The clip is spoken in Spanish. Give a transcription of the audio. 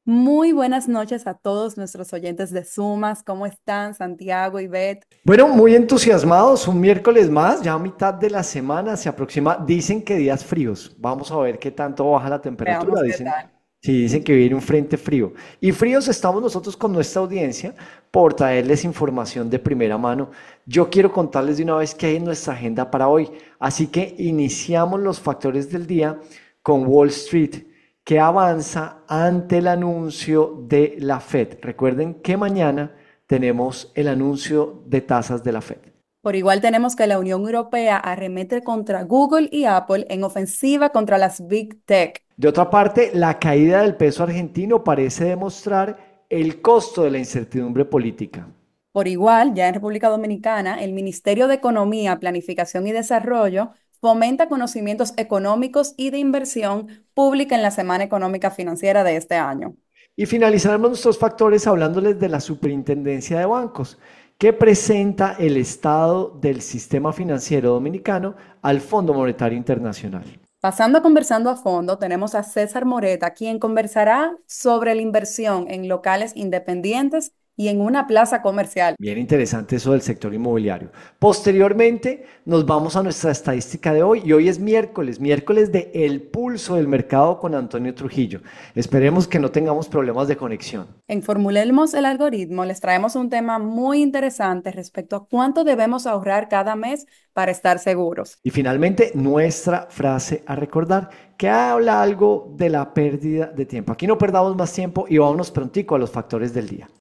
Muy buenas noches a todos nuestros oyentes de Sumas. ¿Cómo están, Santiago y Beth? Bueno, muy entusiasmados, un miércoles más, ya a mitad de la semana se aproxima. Dicen que días fríos. Vamos a ver qué tanto baja la temperatura. Veamos qué tal. Sí, dicen que viene un frente frío. Y fríos estamos nosotros con nuestra audiencia por traerles información de primera mano. Yo quiero contarles de una vez qué hay en nuestra agenda para hoy. Así que iniciamos los factores del día con Wall Street, que avanza ante el anuncio de la Fed. Recuerden que mañana tenemos el anuncio de tasas de la Fed. Por igual tenemos que la Unión Europea arremete contra Google y Apple en ofensiva contra las Big Tech. De otra parte, la caída del peso argentino parece demostrar el costo de la incertidumbre política. Por igual, ya en República Dominicana, el Ministerio de Economía, Planificación y Desarrollo fomenta conocimientos económicos y de inversión pública en la Semana Económica Financiera de este año. Y finalizaremos nuestros factores hablándoles de la Superintendencia de Bancos, que presenta el estado del sistema financiero dominicano al Fondo Monetario Internacional. Pasando a conversando a fondo, tenemos a César Moreta, quien conversará sobre la inversión en locales independientes y en una plaza comercial. Bien interesante eso del sector inmobiliario. Posteriormente nos vamos a nuestra estadística de hoy y hoy es miércoles, miércoles de El Pulso del Mercado con Antonio Trujillo. Esperemos que no tengamos problemas de conexión. En Formulemos el algoritmo, les traemos un tema muy interesante respecto a cuánto debemos ahorrar cada mes para estar seguros. Y finalmente nuestra frase a recordar que habla algo de la pérdida de tiempo. Aquí no perdamos más tiempo y vámonos prontico a los factores del día.